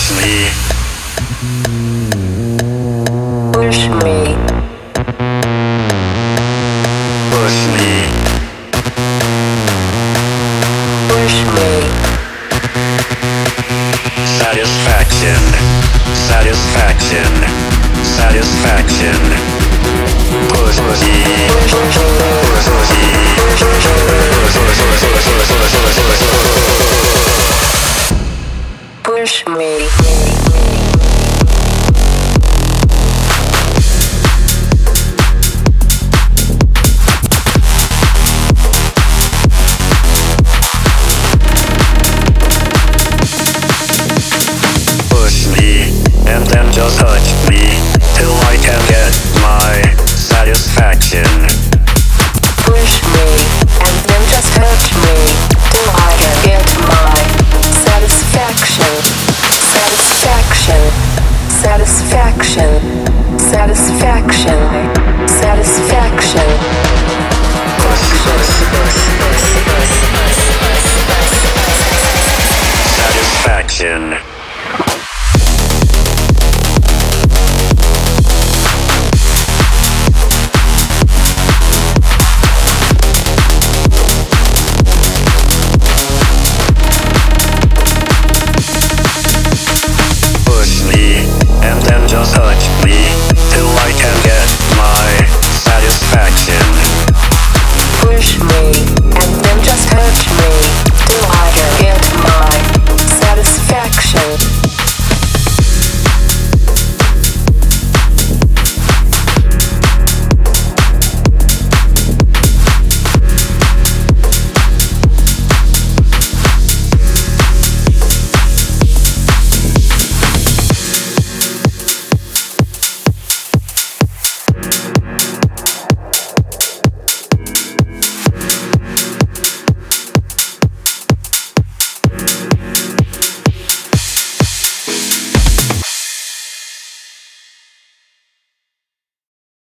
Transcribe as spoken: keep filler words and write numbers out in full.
Push me. Push me. Push me. Push me. Satisfaction. Satisfaction. Satisfaction. Push me. Push me. Push me. And then just touch me till I can get my satisfaction. Push me and then just touch me till I can get my satisfaction. Satisfaction. Satisfaction. Satisfaction. Satisfaction. Satisfaction.